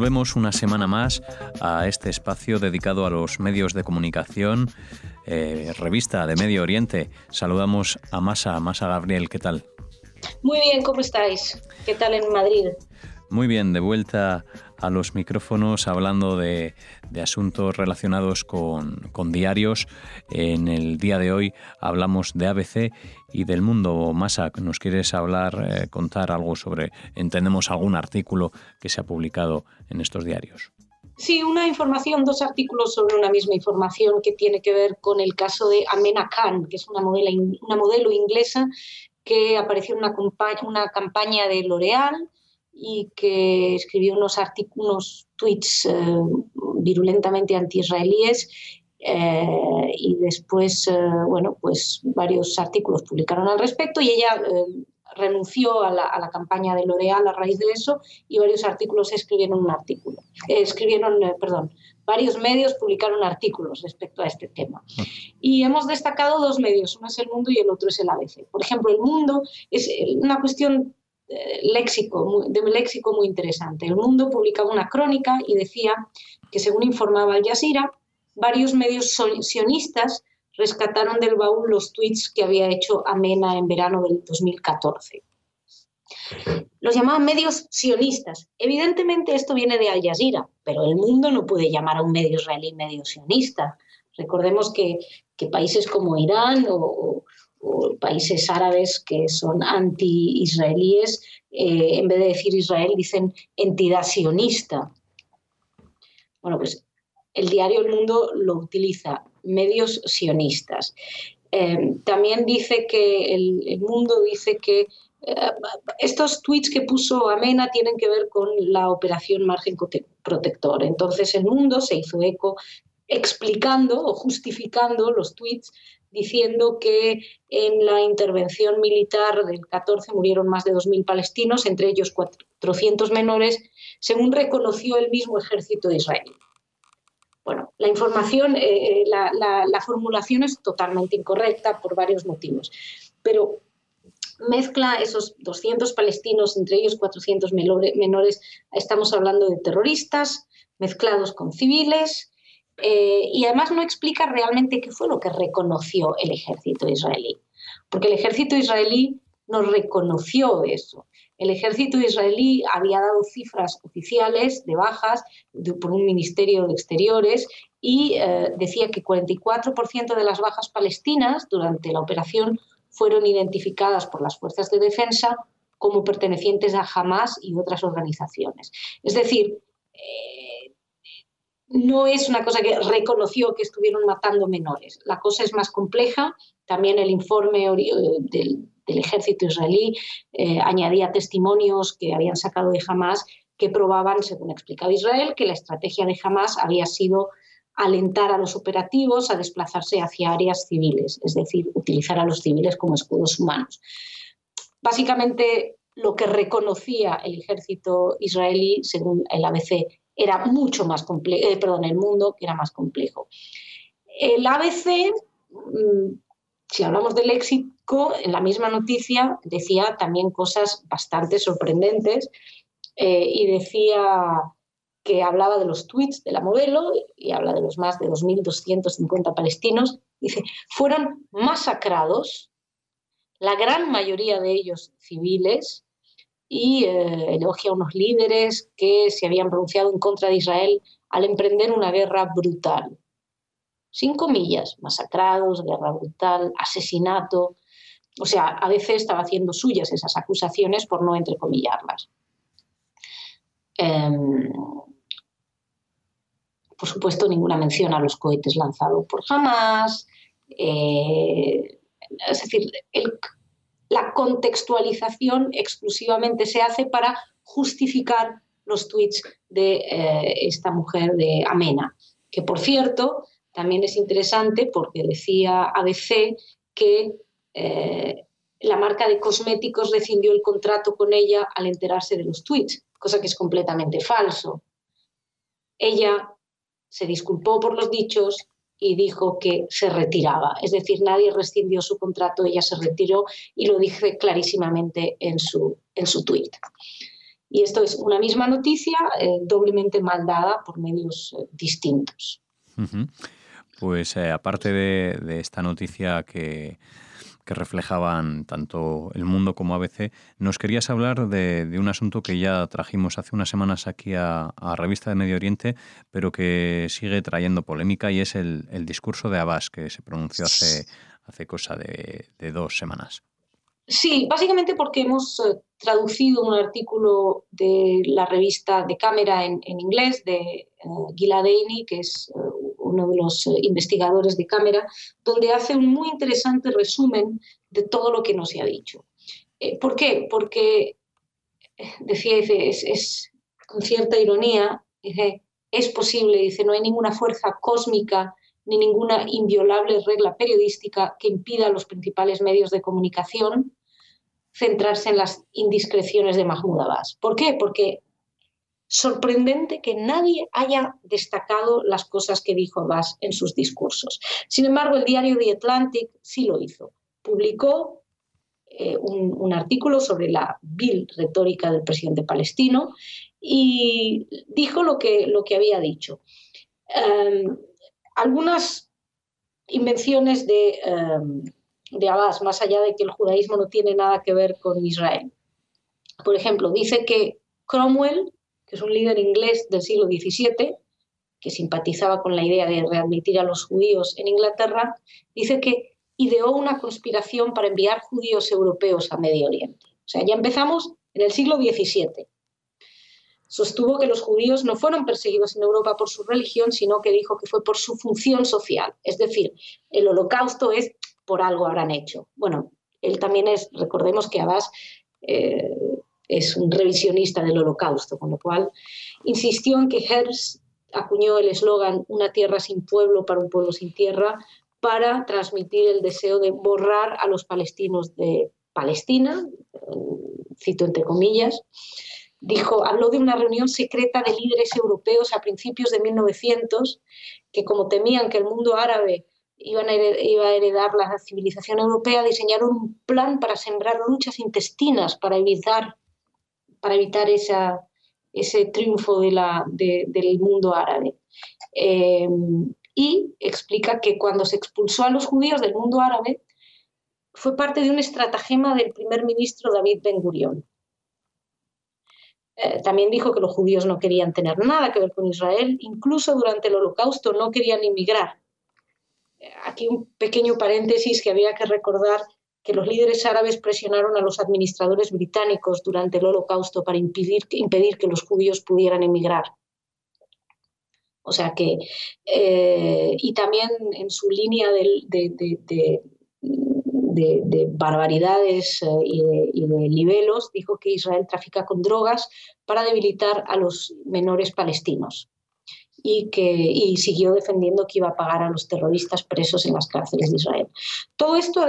Volvemos una semana más a este espacio dedicado a los medios de comunicación, revista de Medio Oriente. Saludamos a Masa Gabriel, ¿qué tal? Muy bien, ¿cómo estáis? ¿Qué tal en Madrid? Muy bien, de vuelta a los micrófonos hablando de asuntos relacionados con diarios. En el día de hoy hablamos de ABC y del Mundo. Masa, ¿nos quieres contar algo sobre, entendemos, algún artículo que se ha publicado en estos diarios? Sí, dos artículos sobre una misma información que tiene que ver con el caso de Amena Khan, que es una modelo inglesa que apareció en una campaña de L'Oréal y que escribió unos tweets virulentamente anti-israelíes y después, pues varios artículos publicaron al respecto y ella renunció a la campaña de L'Oréal a raíz de eso y varios artículos varios medios publicaron artículos respecto a este tema. Y hemos destacado dos medios, uno es El Mundo y el otro es el ABC. Por ejemplo, El Mundo es una cuestión de léxico muy interesante. El Mundo publicaba una crónica y decía que, según informaba Al Jazeera, varios medios sionistas rescataron del baúl los tweets que había hecho Amena en verano del 2014. Los llamaban medios sionistas. Evidentemente esto viene de Al Jazeera, pero El Mundo no puede llamar a un medio israelí medio sionista. Recordemos que países como Irán o países árabes que son anti-israelíes, en vez de decir Israel, dicen entidad sionista. Bueno, pues el diario El Mundo lo utiliza, medios sionistas. También dice que El Mundo dice que estos tweets que puso Amena tienen que ver con la operación Margen Protector. Entonces El Mundo se hizo eco explicando o justificando los tweets diciendo que en la intervención militar del 14 murieron más de 2.000 palestinos, entre ellos 400 menores, según reconoció el mismo ejército de Israel. Bueno, la información, la formulación es totalmente incorrecta por varios motivos, pero mezcla esos 200 palestinos, entre ellos 400 menores, estamos hablando de terroristas mezclados con civiles, y además no explica realmente qué fue lo que reconoció el ejército israelí, porque el ejército israelí no reconoció eso. El ejército israelí había dado cifras oficiales de bajas por un ministerio de Exteriores y decía que 44% de las bajas palestinas durante la operación fueron identificadas por las fuerzas de defensa como pertenecientes a Hamas y otras organizaciones. Es decir, no es una cosa que reconoció que estuvieron matando menores. La cosa es más compleja. También el informe del ejército israelí añadía testimonios que habían sacado de Hamas que probaban, según explicaba Israel, que la estrategia de Hamas había sido alentar a los operativos a desplazarse hacia áreas civiles, es decir, utilizar a los civiles como escudos humanos. Básicamente, lo que reconocía el ejército israelí, según el ABC, era mucho más complejo, El Mundo, que era más complejo. El ABC, si hablamos del léxico, en la misma noticia decía también cosas bastante sorprendentes y decía que hablaba de los tweets de la modelo y habla de los más de 2.250 palestinos. Dice, fueron masacrados, la gran mayoría de ellos civiles, y elogia a unos líderes que se habían pronunciado en contra de Israel al emprender una guerra brutal. Sin comillas, masacrados, guerra brutal, asesinato. O sea, a veces estaba haciendo suyas esas acusaciones por no entrecomillarlas. Por supuesto, ninguna mención a los cohetes lanzados por Hamas. Es decir, la contextualización exclusivamente se hace para justificar los tweets de esta mujer, de Amena, que, por cierto, también es interesante porque decía ABC que la marca de cosméticos rescindió el contrato con ella al enterarse de los tweets, cosa que es completamente falso. Ella se disculpó por los dichos y dijo que se retiraba. Es decir, nadie rescindió su contrato, ella se retiró y lo dice clarísimamente en su tuit. Y esto es una misma noticia doblemente mal dada por medios distintos. Uh-huh. Pues aparte de esta noticia que reflejaban tanto El Mundo como ABC, nos querías hablar de un asunto que ya trajimos hace unas semanas aquí a Revista de Medio Oriente, pero que sigue trayendo polémica, y es el discurso de Abbas, que se pronunció hace cosa de 2 semanas. Sí, básicamente porque hemos traducido un artículo de la revista de Cámara en inglés de Gilad Eyni, que es uno de los investigadores de Cámara, donde hace un muy interesante resumen de todo lo que nos se ha dicho. ¿Por qué? Porque, decía, es con cierta ironía, dice, es posible, dice, no hay ninguna fuerza cósmica ni ninguna inviolable regla periodística que impida a los principales medios de comunicación centrarse en las indiscreciones de Mahmoud Abbas. ¿Por qué? Porque sorprendente que nadie haya destacado las cosas que dijo Abbas en sus discursos. Sin embargo, el diario The Atlantic sí lo hizo. Publicó un artículo sobre la vil retórica del presidente palestino y dijo lo que había dicho. Algunas invenciones de Abbas, más allá de que el judaísmo no tiene nada que ver con Israel. Por ejemplo, dice que Cromwell, que es un líder inglés del siglo XVII, que simpatizaba con la idea de readmitir a los judíos en Inglaterra, dice que ideó una conspiración para enviar judíos europeos a Medio Oriente. O sea, ya empezamos en el siglo XVII. Sostuvo que los judíos no fueron perseguidos en Europa por su religión, sino que dijo que fue por su función social. Es decir, el holocausto es por algo habrán hecho. Bueno, él también recordemos que Abbas es un revisionista del holocausto, con lo cual insistió en que Herzl acuñó el eslogan "una tierra sin pueblo para un pueblo sin tierra" para transmitir el deseo de borrar a los palestinos de Palestina, cito entre comillas. Habló de una reunión secreta de líderes europeos a principios de 1900 que, como temían que el mundo árabe iba a heredar la civilización europea, diseñaron un plan para sembrar luchas intestinas para evitar ese triunfo del mundo árabe. Y explica que cuando se expulsó a los judíos del mundo árabe fue parte de un estratagema del primer ministro David Ben Gurión. También dijo que los judíos no querían tener nada que ver con Israel, incluso durante el Holocausto no querían inmigrar. Aquí un pequeño paréntesis, que había que recordar que los líderes árabes presionaron a los administradores británicos durante el Holocausto para impedir que los judíos pudieran emigrar. O sea que, y también en su línea de barbaridades y de libelos, dijo que Israel trafica con drogas para debilitar a los menores palestinos. Y siguió defendiendo que iba a pagar a los terroristas presos en las cárceles de Israel. Todo esto ha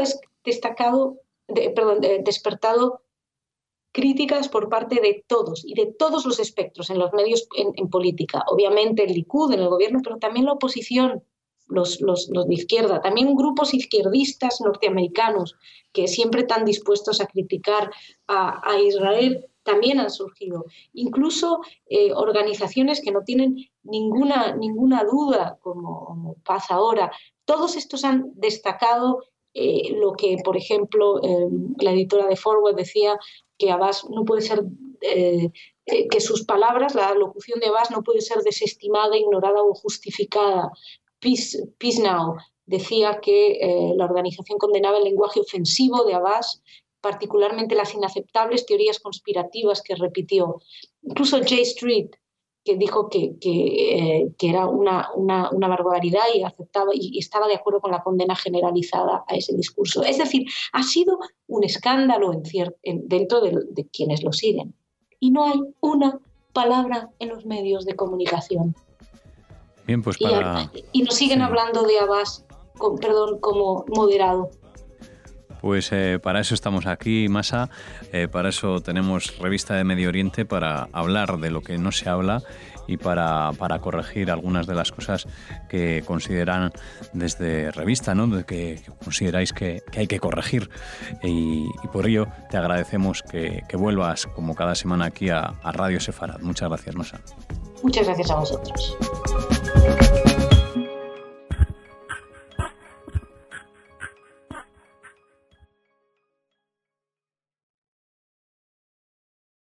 despertado críticas por parte de todos y de todos los espectros en los medios, en política. Obviamente el Likud en el gobierno, pero también la oposición, los de izquierda, también grupos izquierdistas norteamericanos que siempre están dispuestos a criticar a Israel, también han surgido. Incluso organizaciones que no tienen ninguna duda, como Paz Ahora. Todos estos han destacado lo que, por ejemplo, la editora de Forward decía, que Abbas no puede ser, que sus palabras, la locución de Abbas no puede ser desestimada, ignorada o justificada. Peace Now decía que la organización condenaba el lenguaje ofensivo de Abbas, particularmente las inaceptables teorías conspirativas que repitió. Incluso J Street, que dijo que era una barbaridad y aceptaba y estaba de acuerdo con la condena generalizada a ese discurso. Es decir, ha sido un escándalo dentro de quienes lo siguen. Y no hay una palabra en los medios de comunicación. Bien, pues y nos siguen hablando de Abbas como moderado. Pues para eso estamos aquí, Masa, para eso tenemos Revista de Medio Oriente, para hablar de lo que no se habla y para corregir algunas de las cosas que consideran desde revista, ¿no? que consideráis que hay que corregir. Y por ello te agradecemos que vuelvas como cada semana aquí a Radio Sefarad. Muchas gracias, Nosa. Muchas gracias a vosotros.